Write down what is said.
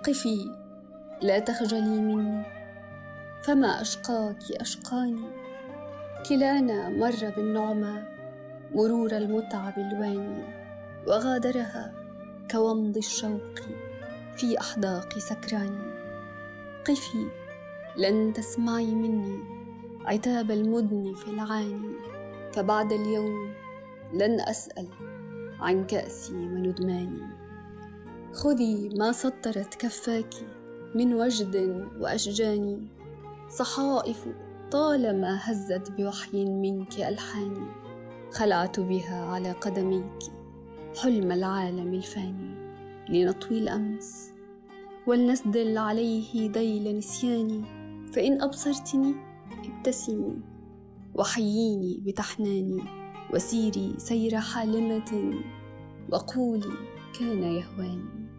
قفي لا تخجلي مني، فما أشقاك أشقاني. كلانا مر بالنعمى مرور المتعب الواني، وغادرها كومض الشوق في أحداق سكراني. قفي لن تسمعي مني عتاب المدن في العاني، فبعد اليوم لن أسأل عن كأسي وندماني. خذي ما سطرت كفاك من وجد وأشجاني، صحائف طالما هزت بوحي منك ألحاني. خلعت بها على قدميك حلم العالم الفاني، لنطوي الأمس ولنسدل عليه ذيل نسياني. فإن أبصرتني ابتسمي وحييني بتحناني، وسيري سير حالمة وقولي كان يهواني.